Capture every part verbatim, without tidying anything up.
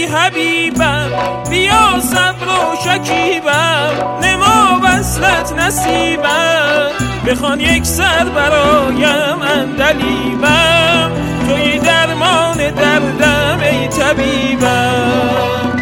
حبیبم بیا صبر و شکیبم، نما وصلت نصیبم، بخوان یک سر برایم عندلیبم، توی درمان دردم ای طبیبم.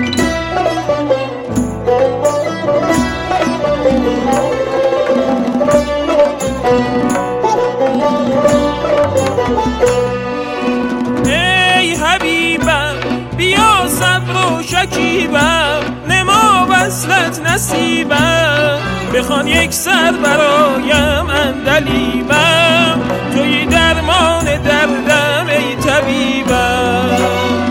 ای حبیبم بیا صبر و شکیبم، نما وصلت نصیبم، بخوان یک سر برایم عندلیبم، توی درمان دردم ای طبیبم.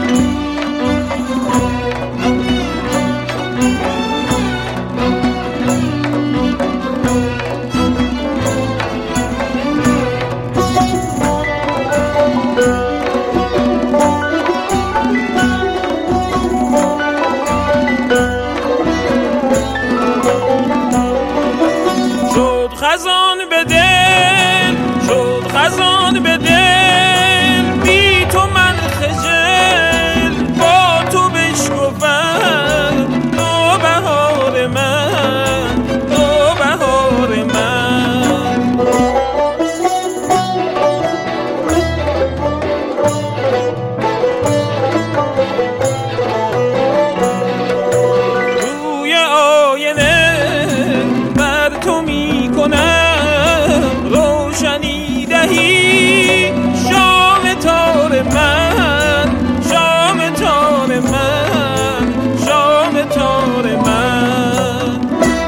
خزان به دل شد، خزان به دل، بی تو من خجل با تو بشکفم، تو بهار من، تو بهار من. روی آینه بر تو می کنم روشنی دهی، شام تار من، شام تار من، شام تار من.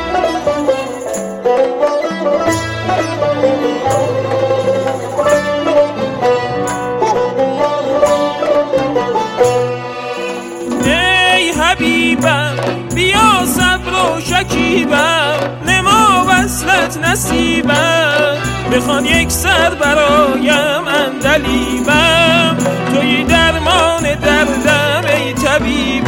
ای حبیبم بیا صبر و شکیبم، نما وصلت نصیبم، بخوان یک سر برایم عندلیبم، توی درمان دردم ای طبیبم.